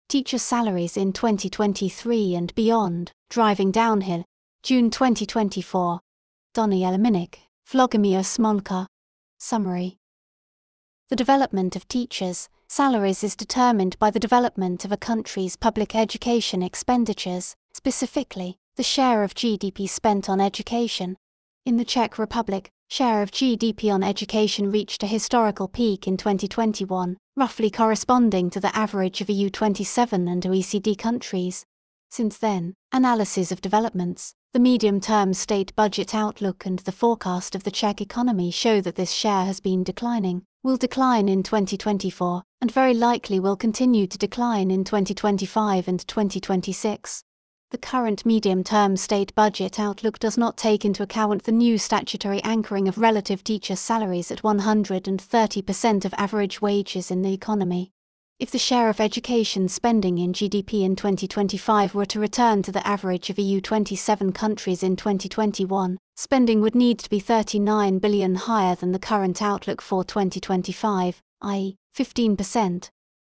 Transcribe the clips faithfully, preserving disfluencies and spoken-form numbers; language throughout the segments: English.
Teacher salaries in twenty twenty-three and beyond, driving downhill. June twenty twenty-four. Donny Eliminik, Vlogomir Smonka. Summary. The development of teachers' salaries is determined by the development of a country's public education expenditures, specifically, the share of G D P spent on education. In the Czech Republic, share of G D P on education reached a historical peak in twenty twenty-one, roughly corresponding to the average of E U twenty-seven and O E C D countries. Since then, analysis of developments, the medium-term state budget outlook and the forecast of the Czech economy show that this share has been declining, will decline in twenty twenty-four, and very likely will continue to decline in twenty twenty-five and twenty twenty-six. The current medium-term state budget outlook does not take into account the new statutory anchoring of relative teacher salaries at one hundred thirty percent of average wages in the economy. If the share of education spending in G D P in twenty twenty-five were to return to the average of E U twenty-seven countries in twenty twenty-one, spending would need to be thirty-nine billion dollars higher than the current outlook for twenty twenty-five, that is, fifteen percent.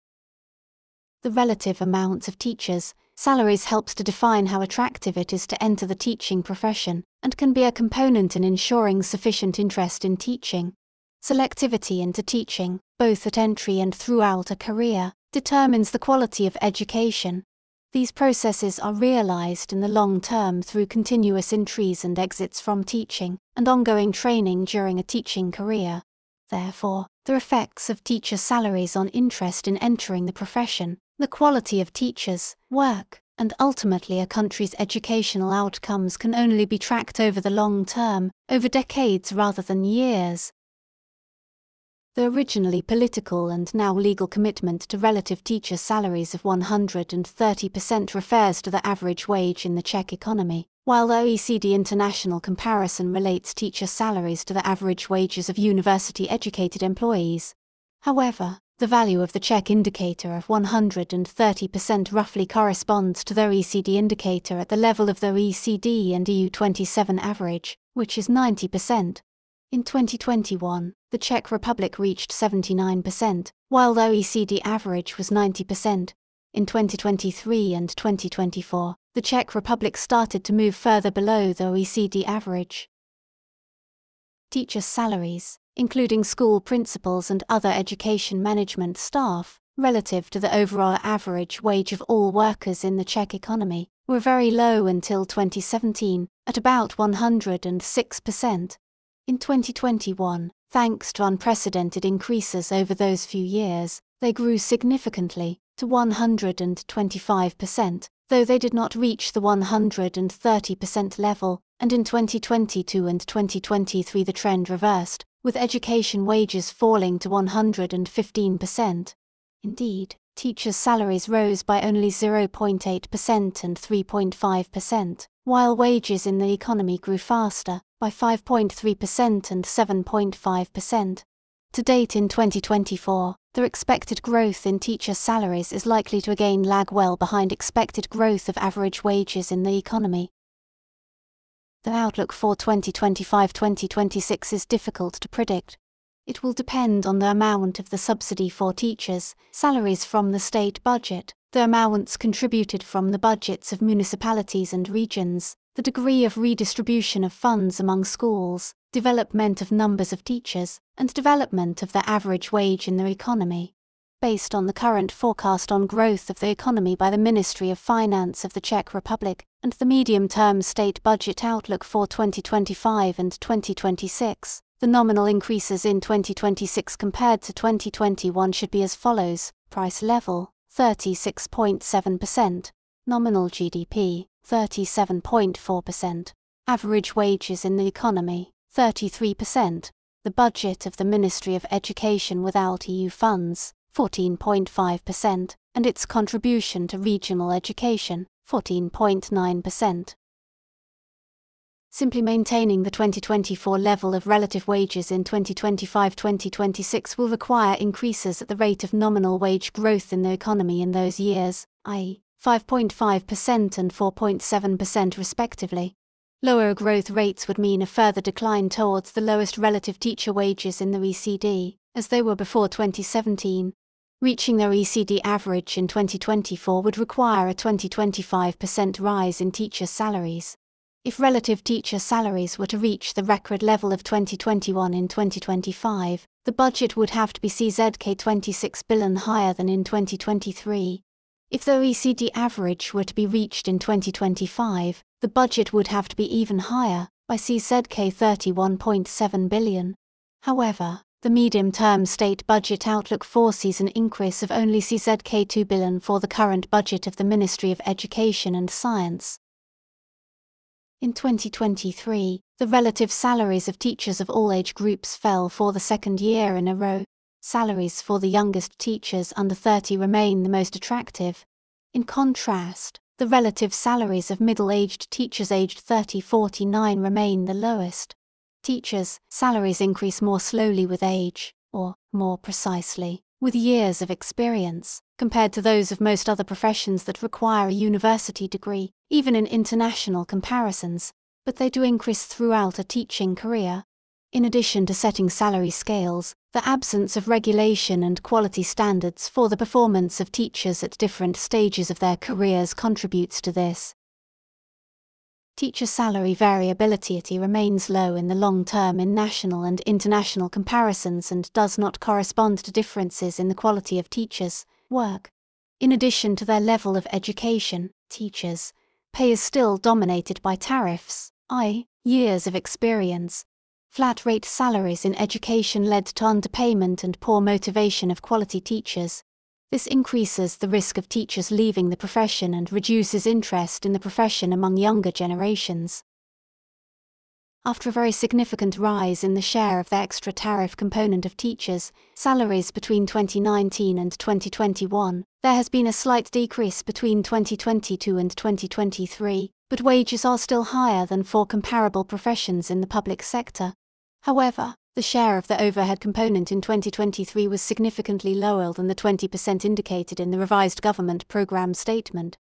The relative amounts of teachers' salaries helps to define how attractive it is to enter the teaching profession, and can be a component in ensuring sufficient interest in teaching. Selectivity into teaching, both at entry and throughout a career, determines the quality of education. These processes are realized in the long term through continuous entries and exits from teaching, and ongoing training during a teaching career. Therefore, the effects of teacher salaries on interest in entering the profession, the quality of teachers' work, and ultimately a country's educational outcomes can only be tracked over the long term, over decades rather than years. The originally political and now legal commitment to relative teacher salaries of one hundred thirty percent refers to the average wage in the Czech economy, while the O E C D international comparison relates teacher salaries to the average wages of university-educated employees. However, the value of the Czech indicator of one hundred thirty percent roughly corresponds to the O E C D indicator at the level of the O E C D and E U twenty-seven average, which is ninety percent. In twenty twenty-one, the Czech Republic reached seventy-nine percent, while the O E C D average was ninety percent. In twenty twenty-three and twenty twenty-four, the Czech Republic started to move further below the O E C D average. Teacher salaries, including school principals and other education management staff, relative to the overall average wage of all workers in the Czech economy, were very low until twenty seventeen, at about one hundred six percent. In twenty twenty-one, thanks to unprecedented increases over those few years, they grew significantly, to one hundred twenty-five percent, though they did not reach the one hundred thirty percent level, and in twenty twenty-two and twenty twenty-three the trend reversed, with education wages falling to one hundred fifteen percent. Indeed, teachers' salaries rose by only zero point eight percent and three point five percent, while wages in the economy grew faster, by five point three percent and seven point five percent. To date in twenty twenty-four, the expected growth in teacher salaries is likely to again lag well behind expected growth of average wages in the economy. The outlook for twenty twenty-five to twenty twenty-six is difficult to predict. It will depend on the amount of the subsidy for teachers' salaries from the state budget, the amounts contributed from the budgets of municipalities and regions, the degree of redistribution of funds among schools, development of numbers of teachers, and development of the average wage in the economy. Based on the current forecast on growth of the economy by the Ministry of Finance of the Czech Republic and the medium-term state budget outlook for twenty twenty-five and twenty twenty-six, the nominal increases in twenty twenty-six compared to twenty twenty-one should be as follows: price level, thirty-six point seven percent, nominal G D P, thirty-seven point four percent, average wages in the economy, thirty-three percent, the budget of the Ministry of Education without E U funds, fourteen point five percent, and its contribution to regional education, fourteen point nine percent. Simply maintaining the twenty twenty-four level of relative wages in twenty twenty-five to twenty twenty-six will require increases at the rate of nominal wage growth in the economy in those years, that is, five point five percent and four point seven percent respectively. Lower growth rates would mean a further decline towards the lowest relative teacher wages in the O E C D, as they were before twenty seventeen. Reaching their O E C D average in twenty twenty-four would require a twenty to twenty-five percent rise in teachers' salaries. If relative teacher salaries were to reach the record level of twenty twenty-one in twenty twenty-five, the budget would have to be C Z K twenty-six billion higher than in twenty twenty-three. If the O E C D average were to be reached in twenty twenty-five, the budget would have to be even higher, by C Z K thirty-one point seven billion. However, the medium-term state budget outlook foresees an increase of only C Z K two billion for the current budget of the Ministry of Education and Science. In twenty twenty-three, the relative salaries of teachers of all age groups fell for the second year in a row. Salaries for the youngest teachers under thirty remain the most attractive. In contrast, the relative salaries of middle-aged teachers aged thirty to forty-nine remain the lowest. Teachers' salaries increase more slowly with age, or, more precisely, with years of experience, compared to those of most other professions that require a university degree, even in international comparisons, but they do increase throughout a teaching career. In addition to setting salary scales, the absence of regulation and quality standards for the performance of teachers at different stages of their careers contributes to this. Teacher salary variability remains low in the long term in national and international comparisons and does not correspond to differences in the quality of teachers' work. In addition to their level of education, teachers' pay is still dominated by tariffs, that is, years of experience. Flat rate salaries in education led to underpayment and poor motivation of quality teachers. This increases the risk of teachers leaving the profession and reduces interest in the profession among younger generations. After a very significant rise in the share of the extra tariff component of teachers' salaries between twenty nineteen and twenty twenty-one, there has been a slight decrease between twenty twenty-two and twenty twenty-three, but wages are still higher than for comparable professions in the public sector. However, the share of the overhead component in twenty twenty-three was significantly lower than the twenty percent indicated in the revised government programme statement.